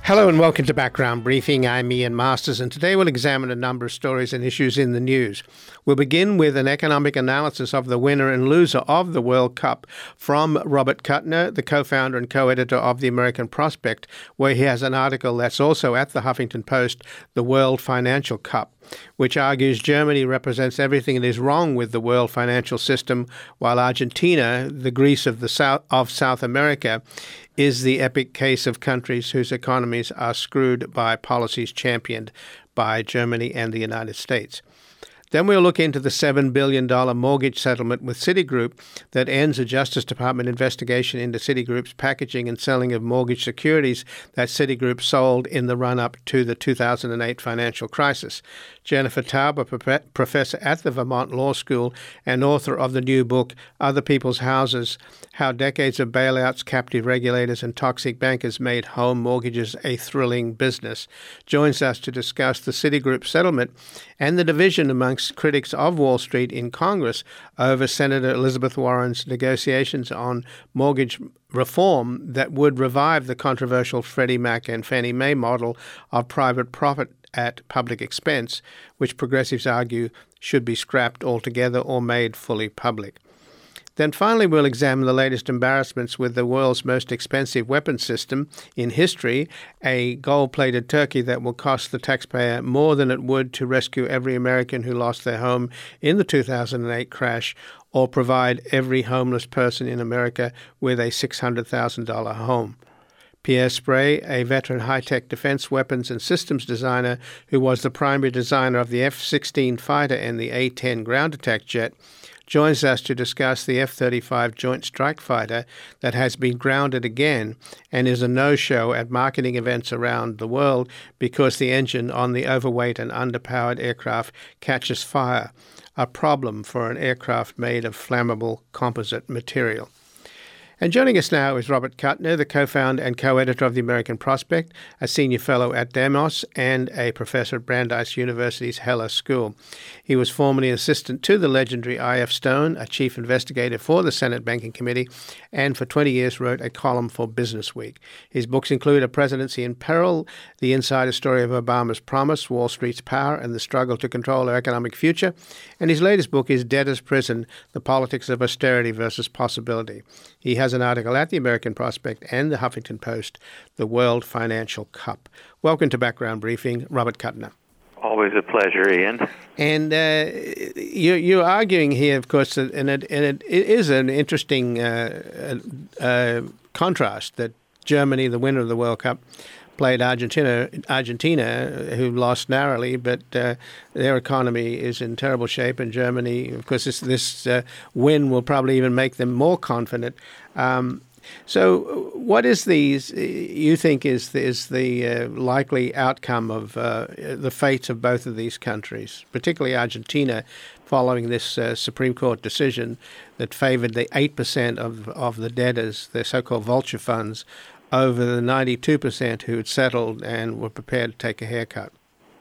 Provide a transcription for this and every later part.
Hello and welcome to Background Briefing. I'm Ian Masters, and today we'll examine a number of stories and issues in the news. We'll begin with an economic analysis of the winner and loser of the World Cup from Robert Kuttner, the co-founder and co-editor of The American Prospect, where he has an article that's also at the Huffington Post, The World Financial Cup, which argues Germany represents everything that is wrong with the world financial system, while Argentina, the Greece of South America, is the epic case of countries whose economies are screwed by policies championed by Germany and the United States. Then we'll look into the $7 billion mortgage settlement with Citigroup that ends a Justice Department investigation into Citigroup's packaging and selling of mortgage securities that Citigroup sold in the run-up to the 2008 financial crisis. Jennifer Taub, professor at the Vermont Law School and author of the new book, Other People's Houses, How Decades of Bailouts, Captive Regulators, and Toxic Bankers Made Home Mortgages a Thrilling Business, joins us to discuss the Citigroup settlement and the division amongst critics of Wall Street in Congress over Senator Elizabeth Warren's negotiations on mortgage reform that would revive the controversial Freddie Mac and Fannie Mae model of private profit at public expense, which progressives argue should be scrapped altogether or made fully public. Then finally, we'll examine the latest embarrassments with the world's most expensive weapons system in history, a gold-plated turkey that will cost the taxpayer more than it would to rescue every American who lost their home in the 2008 crash, or provide every homeless person in America with a $600,000 home. Pierre Sprey, a veteran high-tech defense weapons and systems designer who was the primary designer of the F-16 fighter and the A-10 ground attack jet, joins us to discuss the F-35 Joint Strike Fighter that has been grounded again and is a no-show at marketing events around the world because the engine on the overweight and underpowered aircraft catches fire, a problem for an aircraft made of flammable composite material. And joining us now is Robert Kuttner, the co-founder and co-editor of The American Prospect, a senior fellow at Demos, and a professor at Brandeis University's Heller School. He was formerly assistant to the legendary I.F. Stone, a chief investigator for the Senate Banking Committee, and for 20 years wrote a column for Business Week. His books include A Presidency in Peril, The Insider Story of Obama's Promise, Wall Street's Power, and the Struggle to Control Our Economic Future. And his latest book is Debtor's Prison, The Politics of Austerity versus Possibility. He has an article at The American Prospect and the Huffington Post, The World Financial Cup. Welcome to Background Briefing, Robert Kuttner. Always a pleasure, Ian. And you're arguing here, of course, and it is an interesting contrast that Germany, the winner of the World Cup, played Argentina, who lost narrowly, but their economy is in terrible shape. And Germany, of course, this win will probably even make them more confident. So what is you think is the likely outcome of the fate of both of these countries, particularly Argentina, following this Supreme Court decision that favored the 8% of the debtors, the so-called vulture funds, over the 92% who had settled and were prepared to take a haircut?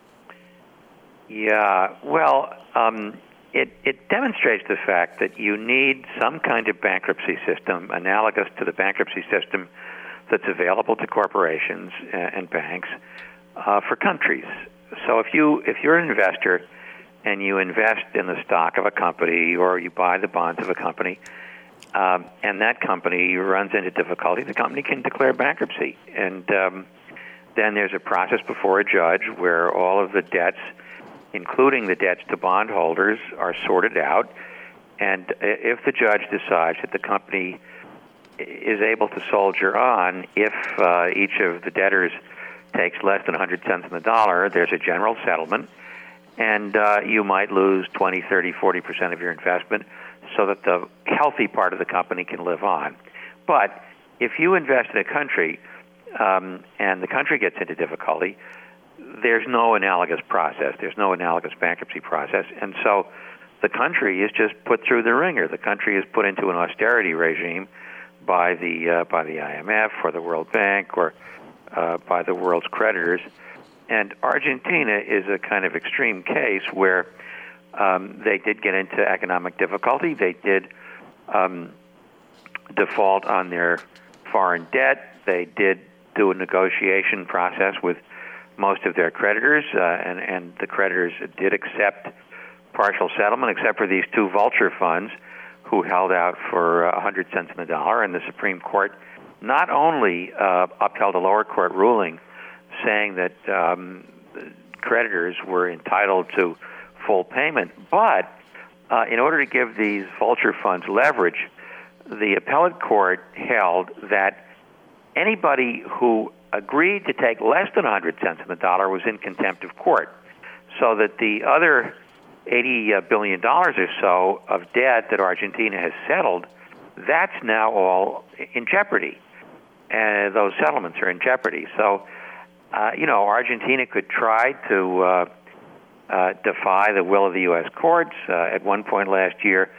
Yeah, well, it demonstrates the fact that you need some kind of bankruptcy system analogous to the bankruptcy system that's available to corporations and banks for countries. So if you're an investor and you invest in the stock of a company or you buy the bonds of a company, and that company runs into difficulty, the company can declare bankruptcy. And then there's a process before a judge where all of the debts, including the debts to bondholders, are sorted out. And if the judge decides that the company is able to soldier on, if each of the debtors takes less than 100 cents on the dollar, there's a general settlement. And you might lose 20, 30, 40% of your investment so that the healthy part of the company can live on. But if you invest in a country and the country gets into difficulty, there's no analogous process. There's no analogous bankruptcy process. And so the country is just put through the ringer. The country is put into an austerity regime by the IMF or the World Bank or by the world's creditors. And Argentina is a kind of extreme case where they did get into economic difficulty. They did default on their foreign debt. They did do a negotiation process with most of their creditors, and the creditors did accept partial settlement, except for these two vulture funds who held out for 100 cents on the dollar, and the Supreme Court not only upheld a lower court ruling saying that creditors were entitled to full payment, but in order to give these vulture funds leverage, the appellate court held that anybody who agreed to take less than 100 cents on the dollar was in contempt of court, so that the other $80 billion or so of debt that Argentina has settled, that's now all in jeopardy. And those settlements are in jeopardy. So, Argentina could try to defy the will of the U.S. courts. At one point last year,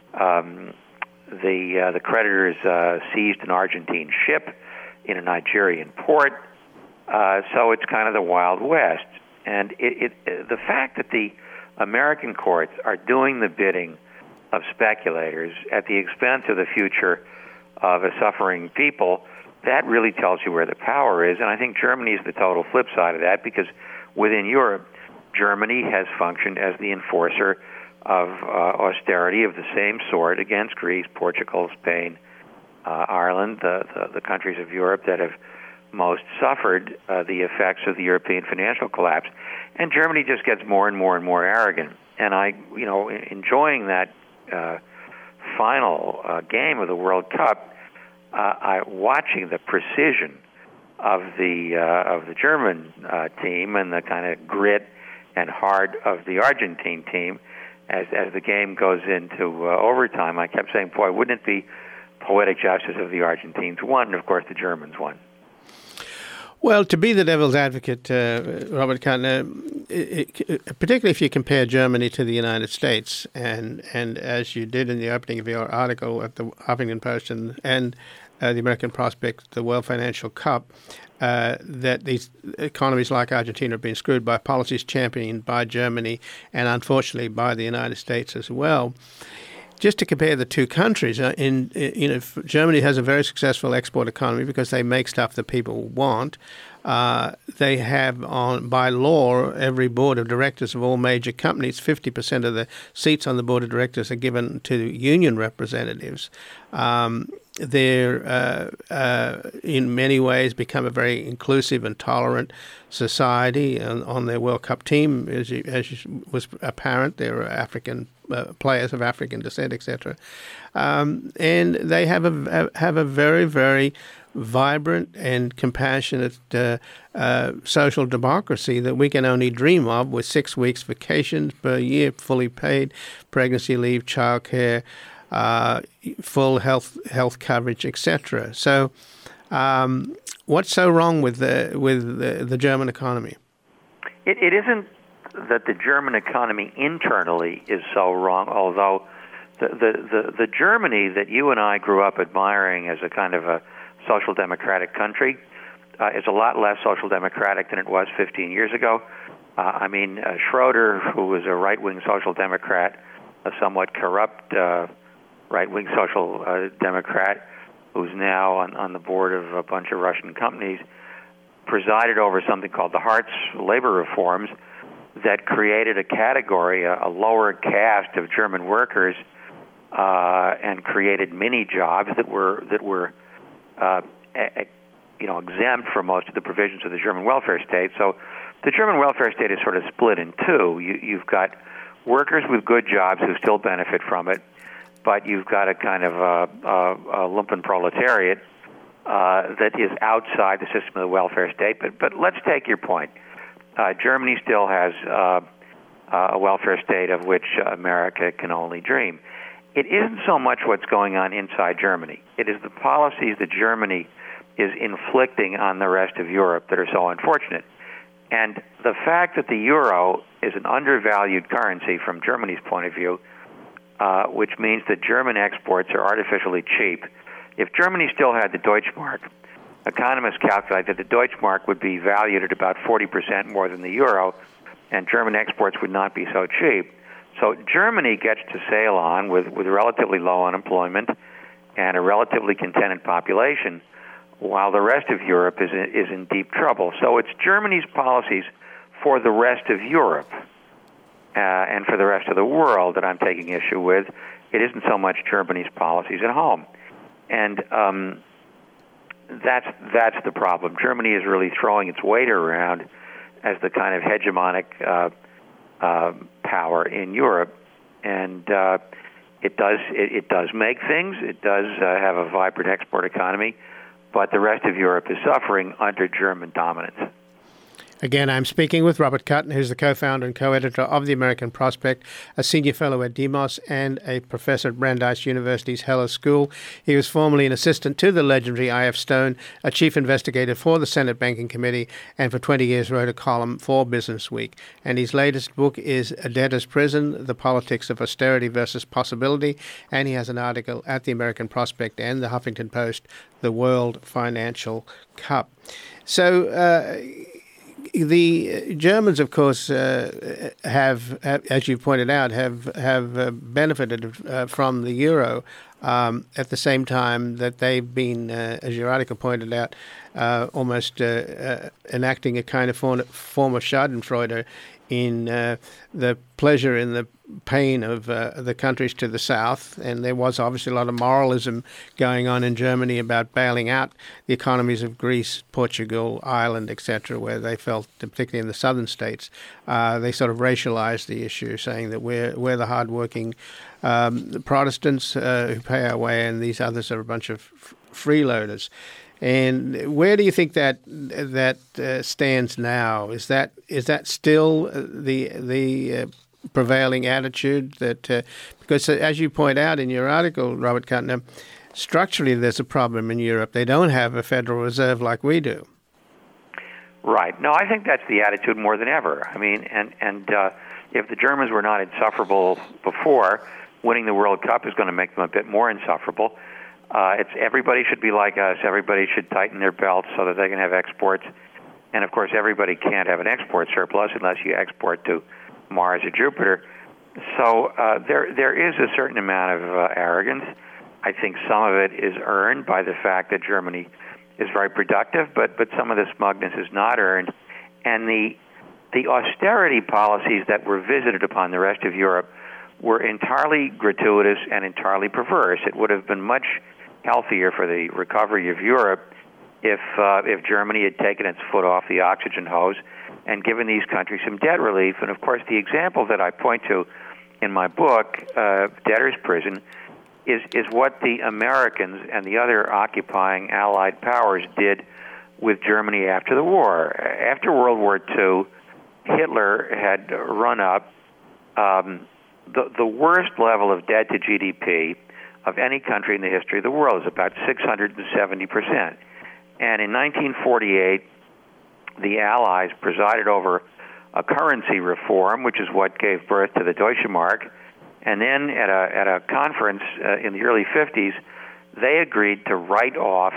the creditors seized an Argentine ship in a Nigerian port. So it's kind of the Wild West. And the fact that the American courts are doing the bidding of speculators at the expense of the future of a suffering people, that really tells you where the power is. And I think Germany is the total flip side of that, because within Europe, Germany has functioned as the enforcer of austerity of the same sort against Greece, Portugal, Spain, Ireland, the countries of Europe that have most suffered the effects of the European financial collapse. And Germany just gets more and more and more arrogant. And enjoying that final game of the World Cup, watching the precision of the German team and the kind of grit and heart of the Argentine team, as the game goes into overtime, I kept saying, boy, wouldn't it be poetic justice if the Argentines won? And of course, the Germans won. Well, to be the devil's advocate, Robert Kahn, particularly if you compare Germany to the United States, and as you did in the opening of your article at the Huffington Post and the American Prospect, the World Financial Cup, that these economies like Argentina have been screwed by policies championed by Germany and unfortunately by the United States as well. Just to compare the two countries, Germany has a very successful export economy because they make stuff that people want. They have, by law, every board of directors of all major companies, 50% of the seats on the board of directors are given to union representatives. They're, in many ways, become a very inclusive and tolerant society. On their World Cup team, as was apparent, there are African players of African descent, etc. And they have a very, very vibrant and compassionate social democracy that we can only dream of, with 6 weeks vacations per year, fully paid, pregnancy leave, childcare, full health coverage, etc. So, what's so wrong with the German economy? It isn't that the German economy internally is so wrong, although the Germany that you and I grew up admiring as a kind of a social democratic country is a lot less social democratic than it was 15 years ago. Schroeder, who was a right-wing social democrat, a somewhat corrupt right-wing social democrat, who's now on the board of a bunch of Russian companies, presided over something called the Hartz labor reforms that created a category, a lower caste of German workers, and created mini jobs that were exempt from most of the provisions of the German welfare state. So the German welfare state is sort of split in two. You've got workers with good jobs who still benefit from it, but you've got a kind of a lumpen proletariat that is outside the system of the welfare state. But let's take your point. Germany still has a welfare state of which America can only dream. It isn't so much what's going on inside Germany. It is the policies that Germany is inflicting on the rest of Europe that are so unfortunate. And the fact that the euro is an undervalued currency from Germany's point of view, which means that German exports are artificially cheap. If Germany still had the Deutschmark, economists calculate that the Deutschmark would be valued at about 40% more than the euro, and German exports would not be so cheap. So Germany gets to sail on with relatively low unemployment and a relatively contented population, while the rest of Europe is in deep trouble. So it's Germany's policies for the rest of Europe and for the rest of the world that I'm taking issue with. It isn't so much Germany's policies at home. And that's the problem. Germany is really throwing its weight around as the kind of hegemonic power in Europe, and it does make things. It does have a vibrant export economy, but the rest of Europe is suffering under German dominance. Again, I'm speaking with Robert Kuttner, who's the co-founder and co-editor of The American Prospect, a senior fellow at Demos, and a professor at Brandeis University's Heller School. He was formerly an assistant to the legendary I.F. Stone, a chief investigator for the Senate Banking Committee, and for 20 years wrote a column for Business Week. And his latest book is A Debtor's Prison, The Politics of Austerity versus Possibility, and he has an article at The American Prospect and the Huffington Post, The World Financial Cup. So, the Germans, of course, have, as you pointed out, have benefited from the euro at the same time that they've been, as your article pointed out, almost enacting a kind of form of Schadenfreude in the pleasure and the pain of the countries to the south. And there was obviously a lot of moralism going on in Germany about bailing out the economies of Greece, Portugal, Ireland, etc., where they felt, particularly in the southern states, they sort of racialized the issue, saying that we're the hardworking Protestants who pay our way, and these others are a bunch of freeloaders. And where do you think that stands now? Is that still the prevailing attitude? That because as you point out in your article, Robert Kuttner, structurally there's a problem in Europe. They don't have a Federal Reserve like we do. Right. No, I think that's the attitude more than ever. I mean, and if the Germans were not insufferable before, winning the World Cup is going to make them a bit more insufferable. It's everybody should be like us. Everybody should tighten their belts so that they can have exports. And of course, everybody can't have an export surplus unless you export to Mars or Jupiter. So there is a certain amount of arrogance. I think some of it is earned by the fact that Germany is very productive, but some of the smugness is not earned. And the austerity policies that were visited upon the rest of Europe were entirely gratuitous and entirely perverse. It would have been much healthier for the recovery of Europe if Germany had taken its foot off the oxygen hose and given these countries some debt relief. And of course, the example that I point to in my book, Debtor's Prison, is what the Americans and the other occupying Allied powers did with Germany after the war. After World War II, Hitler had run up the worst level of debt to GDP of any country in the history of the world. Is about 670%. And in 1948, the Allies presided over a currency reform, which is what gave birth to the Deutsche Mark. And then at a conference in the early 50s, they agreed to write off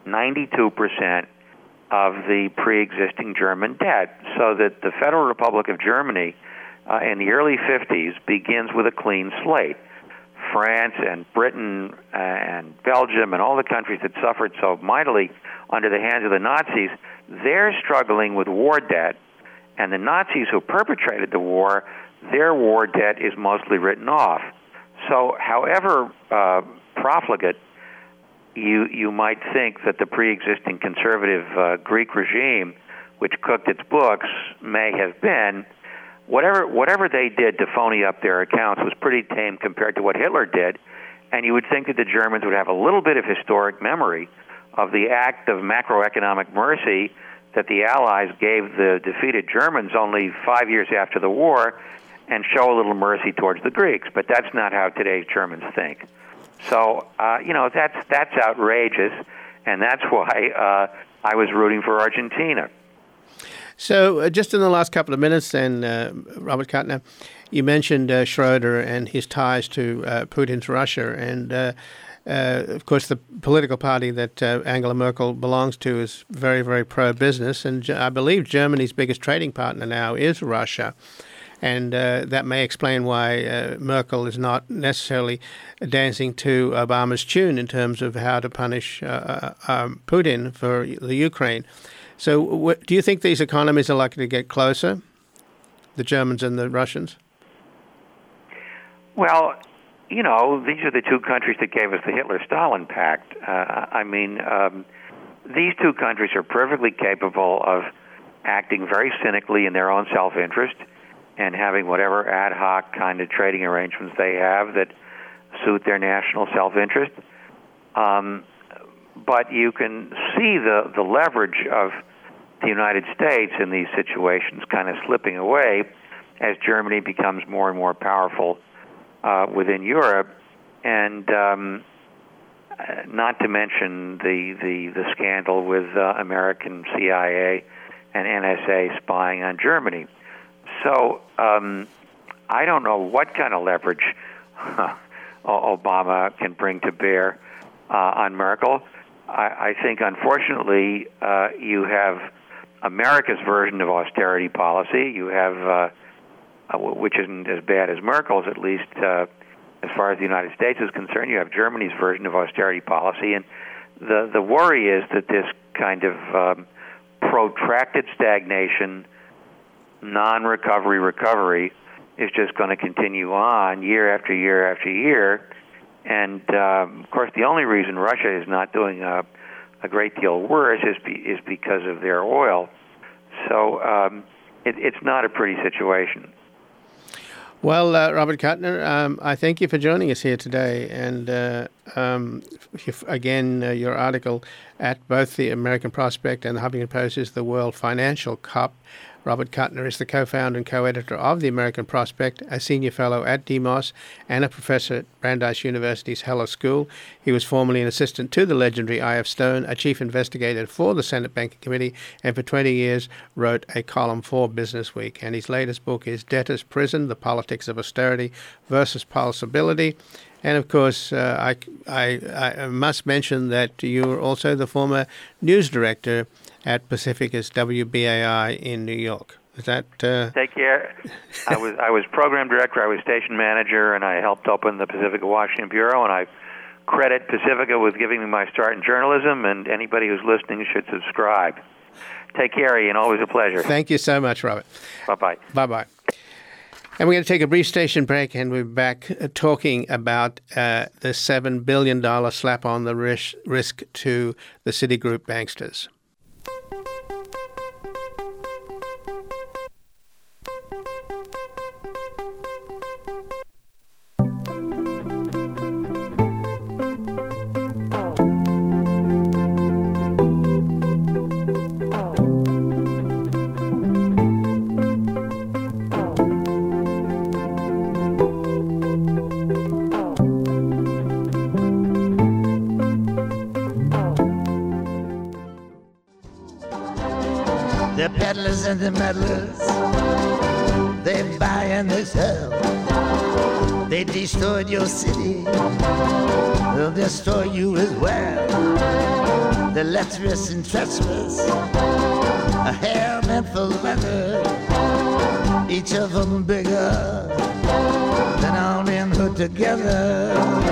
92% of the pre-existing German debt, so that the Federal Republic of Germany in the early 50s begins with a clean slate. France and Britain and Belgium and all the countries that suffered so mightily under the hands of the Nazis, they're struggling with war debt, and the Nazis who perpetrated the war, their war debt is mostly written off. So however profligate you might think that the pre-existing conservative Greek regime, which cooked its books, may have been, whatever they did to phony up their accounts was pretty tame compared to what Hitler did, and you would think that the Germans would have a little bit of historic memory of the act of macroeconomic mercy that the Allies gave the defeated Germans only 5 years after the war, and show a little mercy towards the Greeks. But that's not how today's Germans think. So, that's outrageous, and that's why I was rooting for Argentina. So just in the last couple of minutes then, Robert Kuttner, you mentioned Schroeder and his ties to Putin's Russia. And, of course, the political party that Angela Merkel belongs to is very, very pro-business. And I believe Germany's biggest trading partner now is Russia. And that may explain why Merkel is not necessarily dancing to Obama's tune in terms of how to punish Putin for the Ukraine. So do you think these economies are likely to get closer, the Germans and the Russians? Well, these are the two countries that gave us the Hitler-Stalin Pact. These two countries are perfectly capable of acting very cynically in their own self-interest and having whatever ad hoc kind of trading arrangements they have that suit their national self-interest. But you can see the leverage of the United States in these situations kind of slipping away as Germany becomes more and more powerful within Europe, and not to mention the scandal with American CIA and NSA spying on Germany. So I don't know what kind of leverage Obama can bring to bear on Merkel. I think, unfortunately, you have America's version of austerity policy. You have which isn't as bad as Merkel's, at least as far as the United States is concerned. You have Germany's version of austerity policy, and the worry is that this kind of protracted stagnation, non-recovery recovery is just going to continue on year after year after year. And, of course, the only reason Russia is not doing a great deal worse is because of their oil. So it's not a pretty situation. Well, Robert Kuttner, I thank you for joining us here today. And again, your article at both the American Prospect and the Huffington Post is The World Financial Cup. Robert Kuttner is the co-founder and co-editor of the American Prospect, a senior fellow at DeMoss, and a professor at Brandeis University's Heller School. He was formerly an assistant to the legendary I.F. Stone, a chief investigator for the Senate Banking Committee, and for 20 years wrote a column for Business Week. And his latest book is Debtor's Prison, The Politics of Austerity versus Possibility. And, of course, I must mention that you were also the former news director at Pacificus WBAI in New York. Is that Take care. I was program director, I was station manager, and I helped open the Pacifica Washington Bureau, and I credit Pacifica with giving me my start in journalism, and anybody who's listening should subscribe. Take care, Ian. Always a pleasure. Thank you so much, Robert. Bye-bye. Bye-bye. And we're going to take a brief station break, and we're back talking about the $7 billion slap on the wrist to the Citigroup banksters. The peddlers and the meddlers, they buy and they sell. They destroyed your city, they'll destroy you as well. The lecherous and treacherous, a hair meant for leather, each of them bigger than all them put together.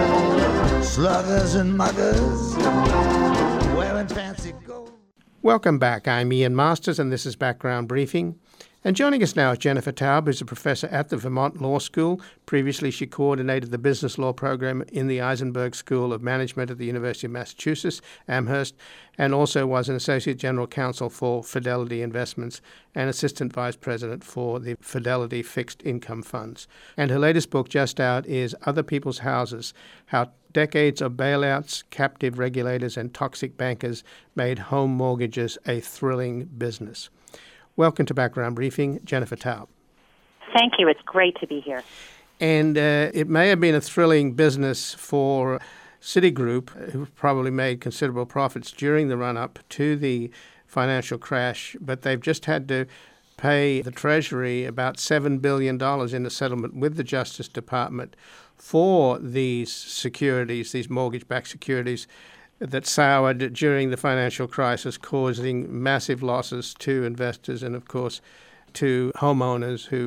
Sluggers and muggers, wearing fancy gold. Welcome back. I'm Ian Masters, and this is Background Briefing. And joining us now is Jennifer Taub, who's a professor at the Vermont Law School. Previously, she coordinated the business law program in the Eisenberg School of Management at the University of Massachusetts, Amherst, and also was an associate general counsel for Fidelity Investments and assistant vice president for the Fidelity Fixed Income Funds. And her latest book, just out, is Other People's Houses: How Decades of Bailouts, Captive Regulators, and Toxic Bankers Made Home Mortgages a Thrilling Business. Welcome to Background Briefing, Jennifer Taub. Thank you. It's great to be here. And it may have been a thrilling business for Citigroup, who probably made considerable profits during the run-up to the financial crash, but they've just had to pay the Treasury about $7 billion in a settlement with the Justice Department for these securities, these mortgage-backed securities, that soured during the financial crisis, causing massive losses to investors and, of course, to homeowners who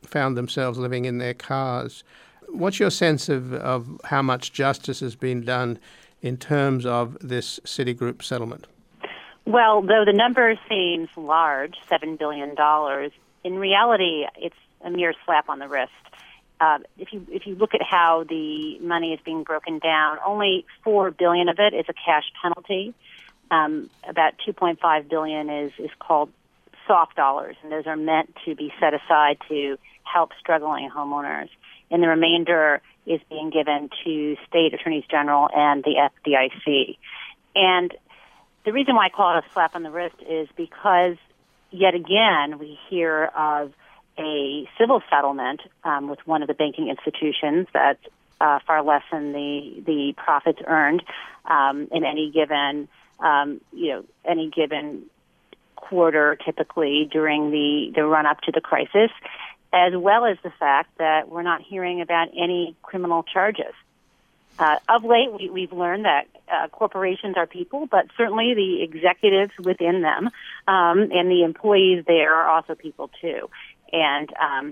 found themselves living in their cars. What's your sense of how much justice has been done in terms of this Citigroup settlement? Well, though the number seems large, $7 billion, in reality, it's a mere slap on the wrist. If you look at how the money is being broken down, only $4 billion of it is a cash penalty. About $2.5 billion is called soft dollars, and those are meant to be set aside to help struggling homeowners. And the remainder is being given to state attorneys general and the FDIC. And the reason why I call it a slap on the wrist is because, yet again, we hear of a civil settlement with one of the banking institutions that's far less than the profits earned in any given quarter, typically during the run up to the crisis, as well as the fact that we're not hearing about any criminal charges. Of late, we've learned that corporations are people, but certainly the executives within them and the employees there are also people too. And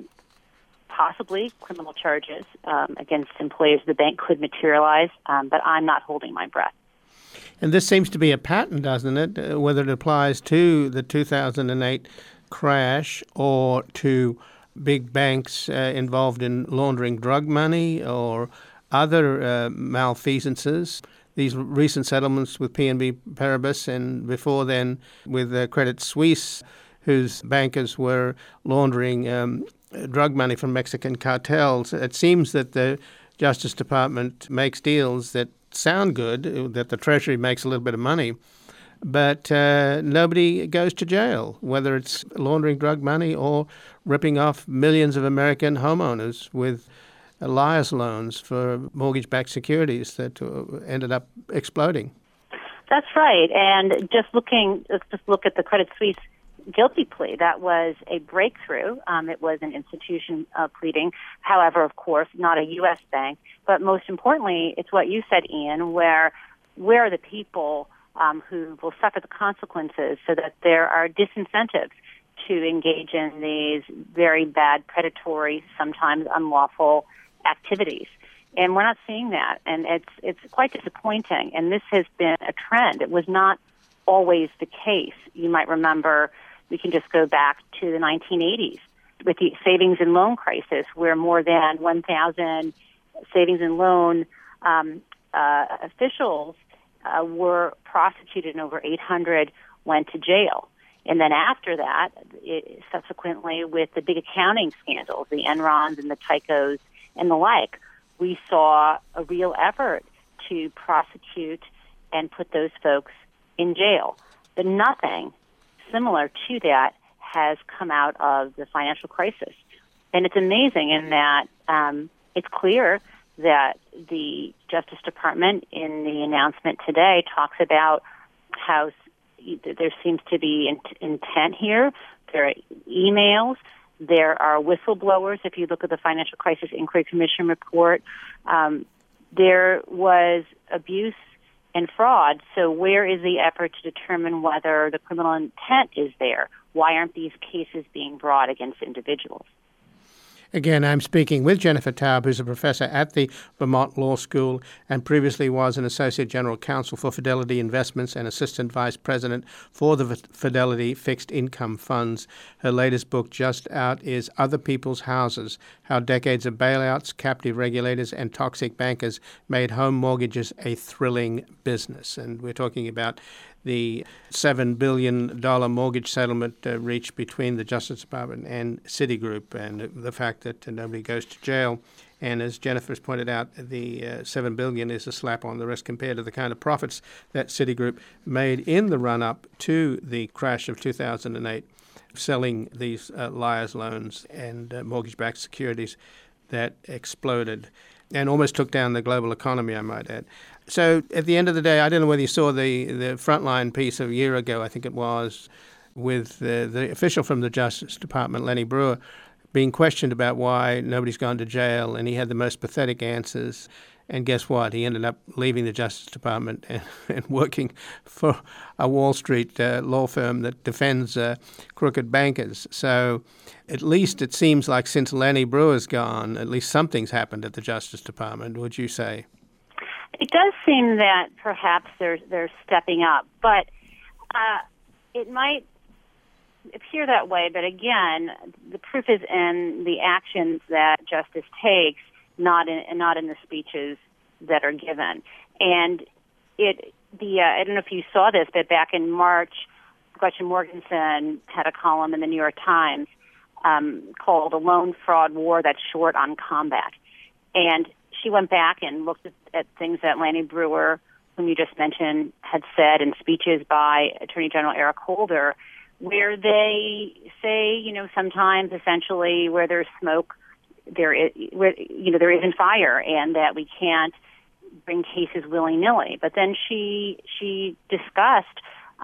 possibly criminal charges against employees of the bank could materialize, but I'm not holding my breath. And this seems to be a pattern, doesn't it? Whether it applies to the 2008 crash or to big banks involved in laundering drug money or other malfeasances. These recent settlements with PNB Paribas and before then with Credit Suisse, whose bankers were laundering drug money from Mexican cartels. It seems that the Justice Department makes deals that sound good, that the Treasury makes a little bit of money, but nobody goes to jail, whether it's laundering drug money or ripping off millions of American homeowners with liar's loans for mortgage-backed securities that ended up exploding. That's right. And let's just look at the Credit Suisse guilty plea. That was a breakthrough. It was an institution pleading. However, of course, not a U.S. bank. But most importantly, it's what you said, Ian, where are the people who will suffer the consequences so that there are disincentives to engage in these very bad, predatory, sometimes unlawful activities. And we're not seeing that. And it's quite disappointing. And this has been a trend. It was not always the case. You might remember, we can just go back to the 1980s with the savings and loan crisis, where more than 1,000 savings and loan officials were prosecuted and over 800 went to jail. And then after that, subsequently with the big accounting scandals, the Enrons and the Tycos and the like, we saw a real effort to prosecute and put those folks in jail. But nothing similar to that has come out of the financial crisis. And it's amazing in that it's clear that the Justice Department in the announcement today talks about how there seems to be intent here. There are emails. There are whistleblowers. If you look at the Financial Crisis Inquiry Commission report, there was abuse and fraud. So where is the effort to determine whether the criminal intent is there? Why aren't these cases being brought against individuals? Again, I'm speaking with Jennifer Taub, who's a professor at the Vermont Law School and previously was an Associate General Counsel for Fidelity Investments and Assistant Vice President for the Fidelity Fixed Income Funds. Her latest book, just out, is Other People's Houses, How Decades of Bailouts, Captive Regulators, and Toxic Bankers Made Home Mortgages a Thrilling Business. And we're talking about the $7 billion mortgage settlement reached between the Justice Department and Citigroup, and the fact that nobody goes to jail. And as Jennifer's pointed out, the $7 billion is a slap on the wrist compared to the kind of profits that Citigroup made in the run-up to the crash of 2008, selling these liar's loans and mortgage-backed securities that exploded and almost took down the global economy, I might add. So at the end of the day, I don't know whether you saw the Frontline piece a year ago, I think it was, with the official from the Justice Department, Lenny Brewer, being questioned about why nobody's gone to jail, and he had the most pathetic answers. And guess what? He ended up leaving the Justice Department and working for a Wall Street law firm that defends crooked bankers. So at least it seems like since Lanny Breuer's gone, at least something's happened at the Justice Department, would you say? It does seem that perhaps they're stepping up, but it might appear that way. But again, the proof is in the actions that justice takes, not in the speeches that are given. And I don't know if you saw this, but back in March, Gretchen Morgenson had a column in the New York Times called "A Loan Fraud War That's Short on Combat," and she went back and looked at things that Lanny Breuer, whom you just mentioned, had said in speeches by Attorney General Eric Holder, where they say, sometimes essentially where there's smoke, there isn't fire, and that we can't bring cases willy-nilly. But then she discussed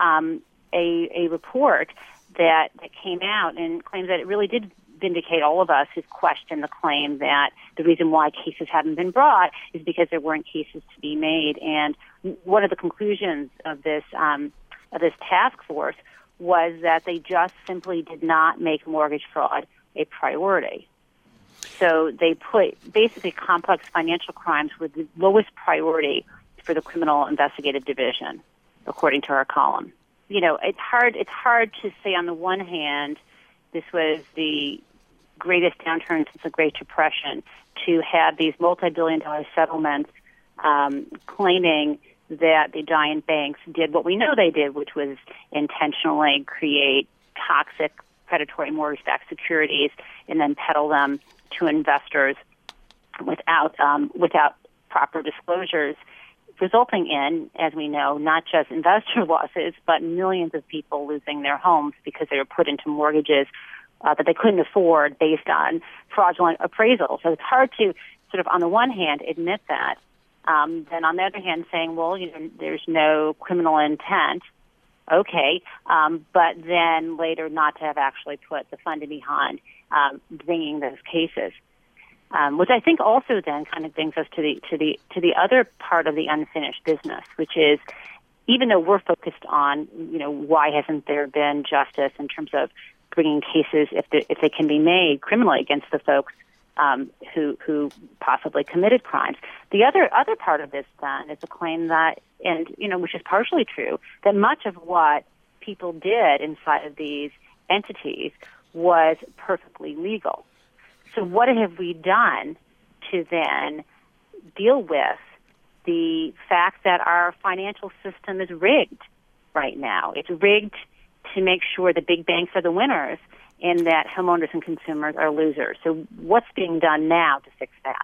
a report that came out and claims that it really did vindicate all of us who've questioned the claim that the reason why cases haven't been brought is because there weren't cases to be made. And one of the conclusions of this task force was that they just simply did not make mortgage fraud a priority. So they put basically complex financial crimes with the lowest priority for the Criminal Investigative Division, according to our column. It's hard to say on the one hand this was the greatest downturn since the Great Depression, to have these multi-billion-dollar settlements claiming that the giant banks did what we know they did, which was intentionally create toxic predatory mortgage-backed securities and then peddle them to investors without proper disclosures, resulting in, as we know, not just investor losses, but millions of people losing their homes because they were put into mortgages that they couldn't afford based on fraudulent appraisal. So it's hard to sort of, on the one hand, admit that. Then on the other hand, saying, well, there's no criminal intent. Okay, but then later not to have actually put the funding behind bringing those cases, which I think also then kind of brings us to the other part of the unfinished business, which is, even though we're focused on why hasn't there been justice in terms of bringing cases if they can be made criminally against the folks who possibly committed crimes. The other part of this then is a claim that, and which is partially true, that much of what people did inside of these entities was perfectly legal. So what have we done to then deal with the fact that our financial system is rigged right now? It's rigged to make sure the big banks are the winners and that homeowners and consumers are losers. So what's being done now to fix that?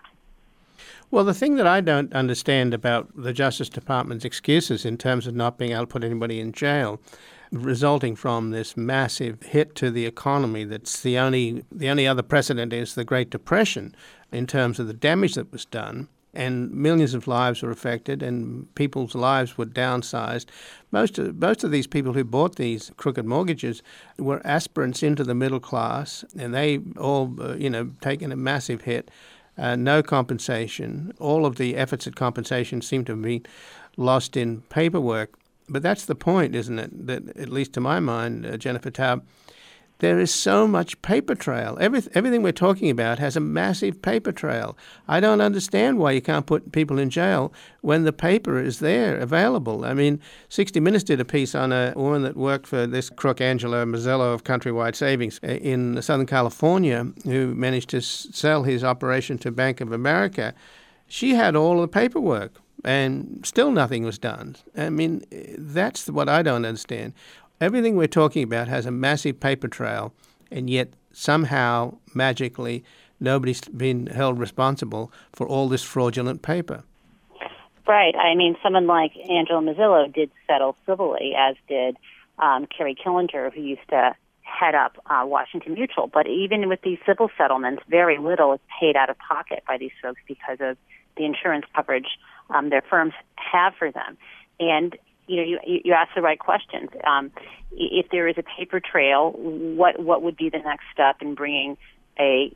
Well, the thing that I don't understand about the Justice Department's excuses in terms of not being able to put anybody in jail, resulting from this massive hit to the economy, that's the only other precedent is the Great Depression in terms of the damage that was done, and millions of lives were affected and people's lives were downsized. Most of these people who bought these crooked mortgages were aspirants into the middle class, and they all, taken a massive hit. No compensation. All of the efforts at compensation seem to be lost in paperwork. But that's the point, isn't it? That, at least to my mind, Jennifer Taub, there is so much paper trail. Everything we're talking about has a massive paper trail. I don't understand why you can't put people in jail when the paper is there, available. I mean, 60 Minutes did a piece on a woman that worked for this crook, Angelo Mozzello of Countrywide Savings in Southern California, who managed to sell his operation to Bank of America. She had all the paperwork, and still nothing was done. I mean, that's what I don't understand. Everything we're talking about has a massive paper trail, and yet somehow, magically, nobody's been held responsible for all this fraudulent paper. Right. I mean, someone like Angelo Mozzello did settle civilly, as did Kerry Killinger, who used to head up Washington Mutual. But even with these civil settlements, very little is paid out of pocket by these folks because of the insurance coverage their firms have for them. And you ask the right questions. If there is a paper trail, what would be the next step in bringing a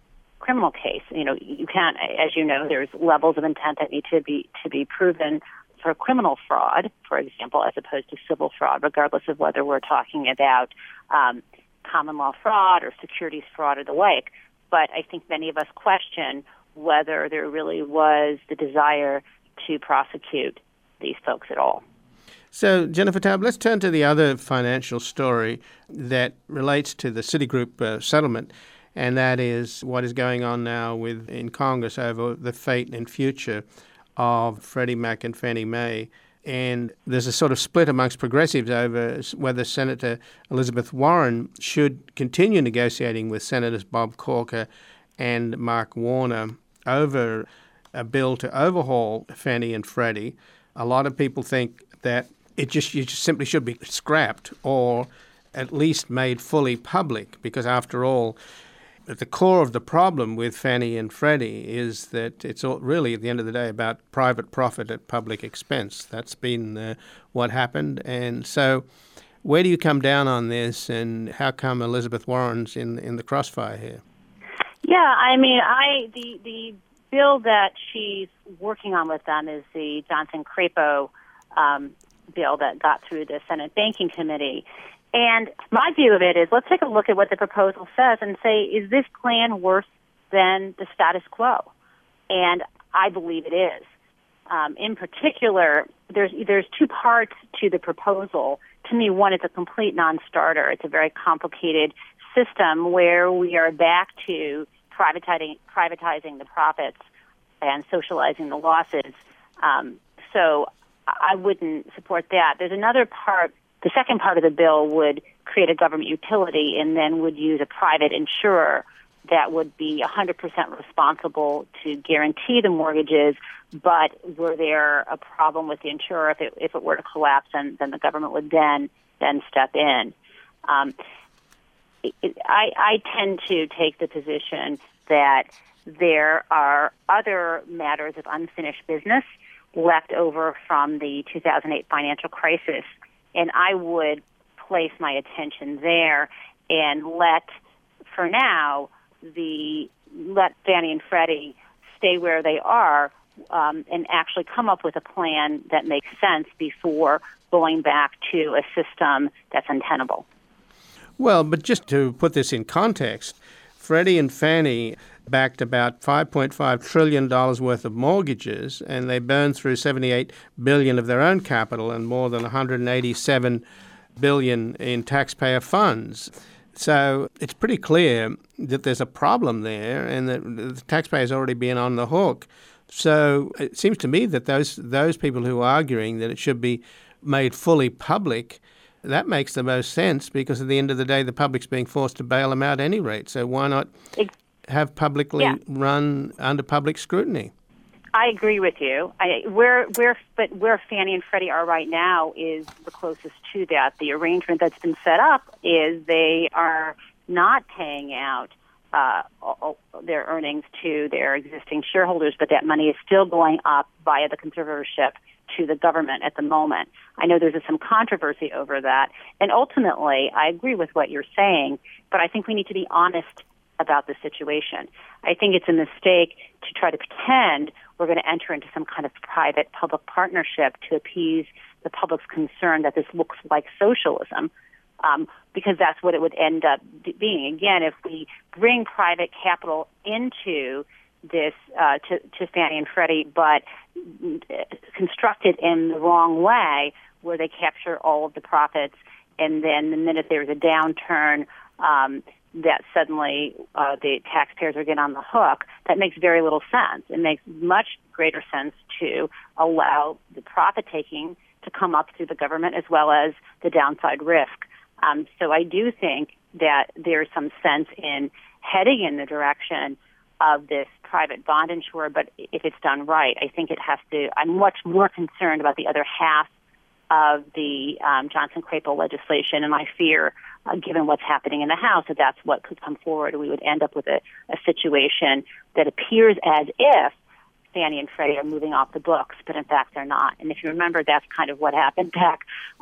criminal case. You can't, as you know, there's levels of intent that need to be proven for criminal fraud, for example, as opposed to civil fraud, regardless of whether we're talking about common law fraud or securities fraud or the like. But I think many of us question whether there really was the desire to prosecute these folks at all. So, Jennifer Taub, let's turn to the other financial story that relates to the Citigroup settlement, and that is what is going on now in Congress over the fate and future of Freddie Mac and Fannie Mae. And there's a sort of split amongst progressives over whether Senator Elizabeth Warren should continue negotiating with Senators Bob Corker and Mark Warner over a bill to overhaul Fannie and Freddie. A lot of people think that you just simply should be scrapped or at least made fully public, because after all, at the core of the problem with Fannie and Freddie is that it's all really, at the end of the day, about private profit at public expense. That's been what happened. And so where do you come down on this, and how come Elizabeth Warren's in the crossfire here? Yeah, I mean, the bill that she's working on with them is the Johnson-Crapo bill that got through the Senate Banking Committee. And my view of it is, let's take a look at what the proposal says and say, is this plan worse than the status quo? And I believe it is. In particular, there's two parts to the proposal. To me, one, it's a complete non-starter. It's a very complicated system where we are back to privatizing the profits and socializing the losses. So I wouldn't support that. There's another part. The second part of the bill would create a government utility and then would use a private insurer that would be 100% responsible to guarantee the mortgages, but were there a problem with the insurer, if it were to collapse, then the government would then step in. I tend to take the position that there are other matters of unfinished business left over from the 2008 financial crisis, and I would place my attention there and let Fannie and Freddie stay where they are and actually come up with a plan that makes sense before going back to a system that's untenable. Well, but just to put this in context, Freddie and Fannie backed about $5.5 trillion worth of mortgages, and they burned through $78 billion of their own capital and more than $187 billion in taxpayer funds. So it's pretty clear that there's a problem there and that the taxpayers already been on the hook. So it seems to me that those people who are arguing that it should be made fully public, that makes the most sense, because at the end of the day, the public's being forced to bail them out at any rate. So why not have publicly run under public scrutiny? I agree with you. Where Fannie and Freddie are right now is the closest to that. The arrangement that's been set up is they are not paying out their earnings to their existing shareholders, but that money is still going up via the conservatorship to the government at the moment. I know there's some controversy over that. And ultimately, I agree with what you're saying, but I think we need to be honest about the situation. I think it's a mistake to try to pretend we're going to enter into some kind of private-public partnership to appease the public's concern that this looks like socialism, because that's what it would end up being. Again, if we bring private capital into this to Fannie and Freddie, but construct it in the wrong way, where they capture all of the profits, and then the minute there's a downturn, that suddenly the taxpayers are getting on the hook, that makes very little sense. It makes much greater sense to allow the profit-taking to come up through the government as well as the downside risk. So I do think that there's some sense in heading in the direction of this private bond insurer, but if it's done right, I think it has to. I'm much more concerned about the other half of the Johnson-Crapo legislation, and I fear, given what's happening in the House, that that's what could come forward. We would end up with a situation that appears as if Fannie and Freddie are moving off the books, but in fact they're not. And if you remember, that's kind of what happened back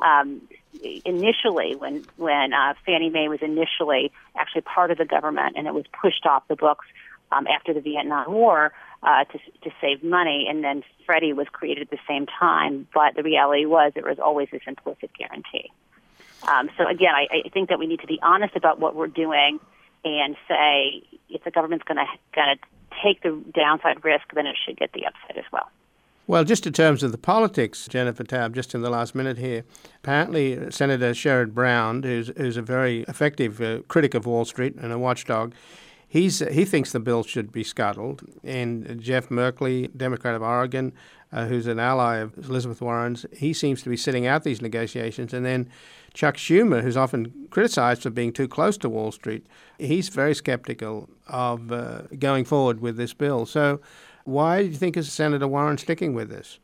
initially when Fannie Mae was initially actually part of the government and it was pushed off the books after the Vietnam War to save money, and then Freddie was created at the same time. But the reality was there was always this implicit guarantee. So again, I think that we need to be honest about what we're doing and say if the government's going to take the downside risk, then it should get the upside as well. Well, just in terms of the politics, Jennifer Taub, just in the last minute here, apparently Senator Sherrod Brown, who's a very effective critic of Wall Street and a watchdog, he thinks the bill should be scuttled. And Jeff Merkley, Democrat of Oregon, who's an ally of Elizabeth Warren's, he seems to be sitting out these negotiations. And then Chuck Schumer, who's often criticized for being too close to Wall Street, he's very skeptical of going forward with this bill. So why do you think is Senator Warren sticking with this?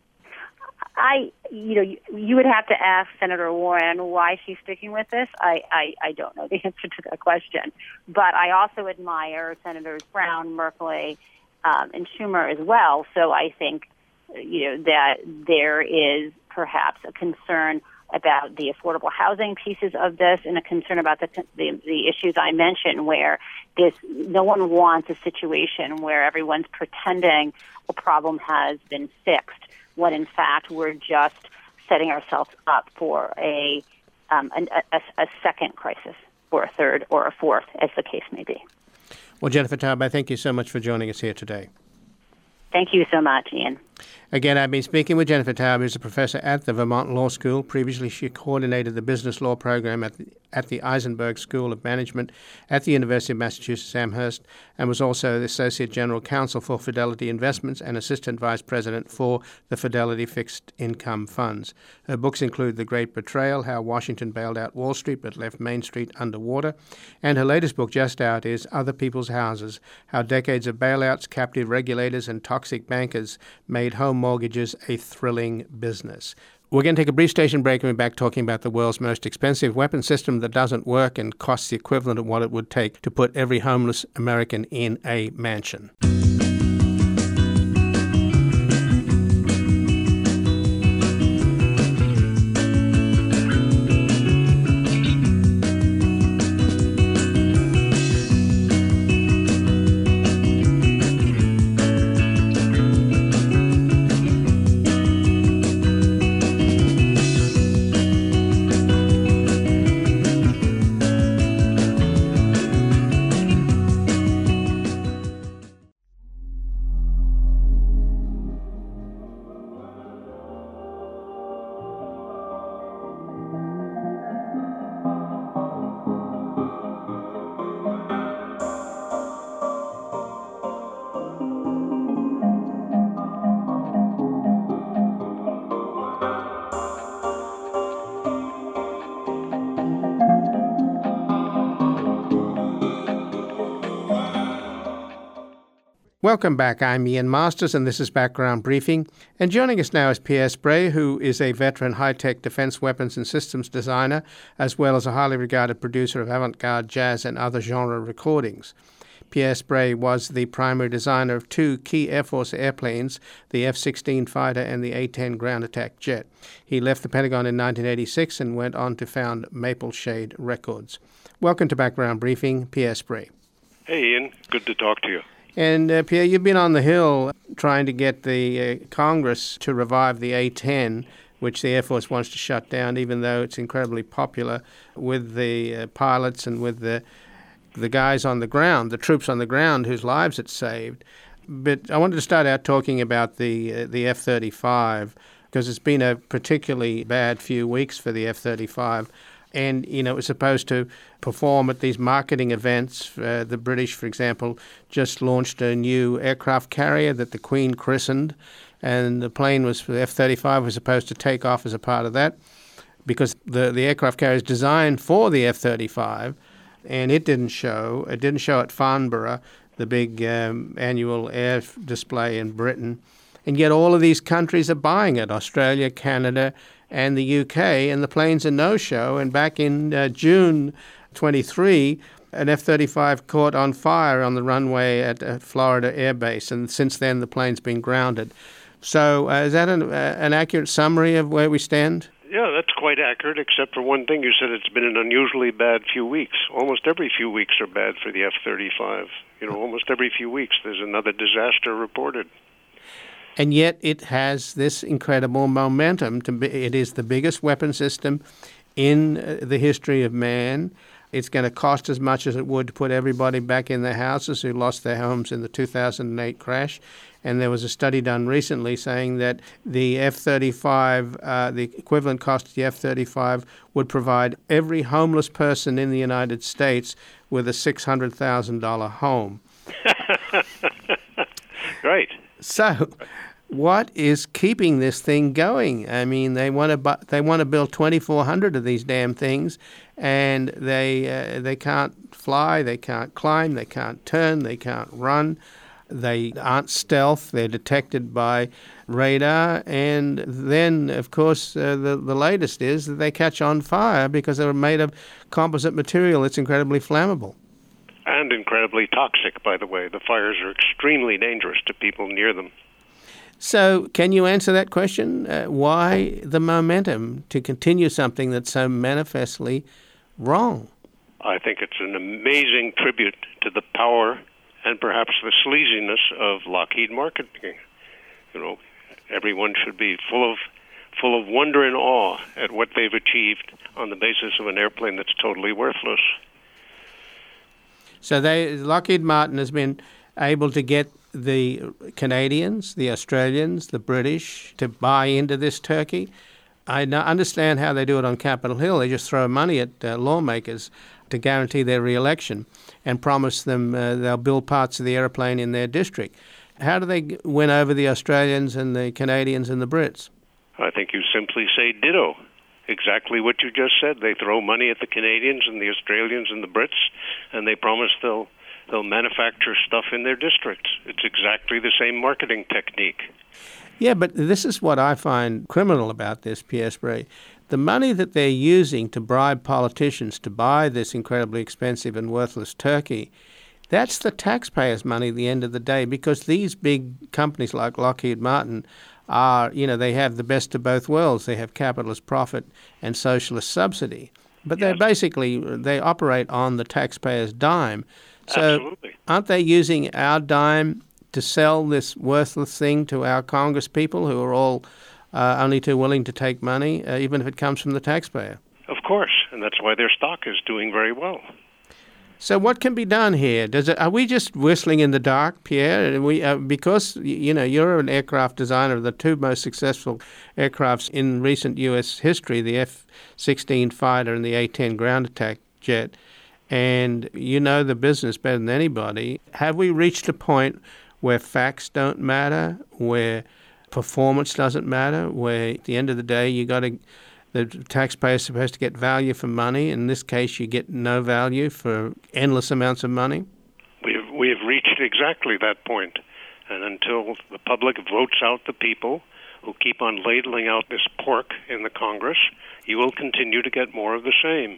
You would have to ask Senator Warren why she's sticking with this. I don't know the answer to that question. But I also admire Senators Brown, Merkley, and Schumer as well. So I think, that there is perhaps a concern about the affordable housing pieces of this and a concern about the issues I mentioned where no one wants a situation where everyone's pretending a problem has been fixed when in fact we're just setting ourselves up for a second crisis or a third or a fourth, as the case may be. Well, Jennifer Taub, I thank you so much for joining us here today. Thank you so much, Ian. Again, I've been speaking with Jennifer Taub, who's a professor at the Vermont Law School. Previously, she coordinated the business law program at the Eisenberg School of Management at the University of Massachusetts Amherst, and was also the Associate General Counsel for Fidelity Investments and Assistant Vice President for the Fidelity Fixed Income Funds. Her books include The Great Betrayal, How Washington Bailed Out Wall Street but Left Main Street Underwater, and her latest book just out is Other People's Houses, How Decades of Bailouts, Captive Regulators, and Toxic Bankers Made Home Mortgages a Thrilling Business. We're going to take a brief station break and we're back talking about the world's most expensive weapon system that doesn't work and costs the equivalent of what it would take to put every homeless American in a mansion. Welcome back. I'm Ian Masters, and this is Background Briefing. And joining us now is Pierre Sprey, who is a veteran high-tech defense weapons and systems designer, as well as a highly regarded producer of avant-garde jazz and other genre recordings. Pierre Sprey was the primary designer of two key Air Force airplanes, the F-16 fighter and the A-10 ground attack jet. He left the Pentagon in 1986 and went on to found Maple Shade Records. Welcome to Background Briefing, Pierre Sprey. Hey, Ian. Good to talk to you. And, Pierre, you've been on the Hill trying to get the Congress to revive the A-10, which the Air Force wants to shut down, even though it's incredibly popular with the pilots and with the guys on the ground, the troops on the ground whose lives it saved. But I wanted to start out talking about the F-35, because it's been a particularly bad few weeks for the F-35. And, it was supposed to perform at these marketing events. The British, for example, just launched a new aircraft carrier that the Queen christened, and the F-35 was supposed to take off as a part of that, because the aircraft carrier is designed for the F-35, and it didn't show. It didn't show at Farnborough, the big annual air display in Britain. And yet all of these countries are buying it, Australia, Canada, and the UK, and the plane's a no-show. And back in June 23, an F-35 caught on fire on the runway at Florida Air Base, and since then the plane's been grounded. So is that an accurate summary of where we stand? Yeah, that's quite accurate, except for one thing. You said it's been an unusually bad few weeks. Almost every few weeks are bad for the F-35. Almost every few weeks there's another disaster reported. And yet it has this incredible momentum. It is the biggest weapon system in the history of man. It's going to cost as much as it would to put everybody back in their houses who lost their homes in the 2008 crash. And there was a study done recently saying that the F-35, the equivalent cost of the F-35 would provide every homeless person in the United States with a $600,000 home. Right. So what is keeping this thing going? I mean, they want to build 2,400 of these damn things, and they can't fly, they can't climb, they can't turn, they can't run. They aren't stealth. They're detected by radar. And then, of course, the latest is that they catch on fire because they're made of composite material. It's incredibly flammable. And incredibly toxic, by the way. The fires are extremely dangerous to people near them. So can you answer that question? Why the momentum to continue something that's so manifestly wrong? I think it's an amazing tribute to the power and perhaps the sleaziness of Lockheed Marketing. Everyone should be full of wonder and awe at what they've achieved on the basis of an airplane that's totally worthless. So Lockheed Martin has been able to get the Canadians, the Australians, the British to buy into this turkey. I understand how they do it on Capitol Hill. They just throw money at lawmakers to guarantee their re-election and promise them they'll build parts of the airplane in their district. How do they win over the Australians and the Canadians and the Brits? I think you simply say ditto. Exactly what you just said. They throw money at the Canadians and the Australians and the Brits, and they promise they'll manufacture stuff in their districts. It's exactly the same marketing technique. Yeah, but this is what I find criminal about this, Pierre Sprey. The money that they're using to bribe politicians to buy this incredibly expensive and worthless turkey, that's the taxpayers' money at the end of the day, because these big companies like Lockheed Martin are, they have the best of both worlds. They have capitalist profit and socialist subsidy. But they operate on the taxpayer's dime. So Absolutely. Aren't they using our dime to sell this worthless thing to our Congress people who are all only too willing to take money, even if it comes from the taxpayer? Of course, and that's why their stock is doing very well. So what can be done here? Are we just whistling in the dark, Pierre? Because you're an aircraft designer of the two most successful aircrafts in recent U.S. history, the F-16 fighter and the A-10 ground attack jet, and you know the business better than anybody. Have we reached a point where facts don't matter, where performance doesn't matter, where at the end of the day the taxpayer is supposed to get value for money? In this case, you get no value for endless amounts of money? We have reached exactly that point. And until the public votes out the people who keep on ladling out this pork in the Congress, you will continue to get more of the same.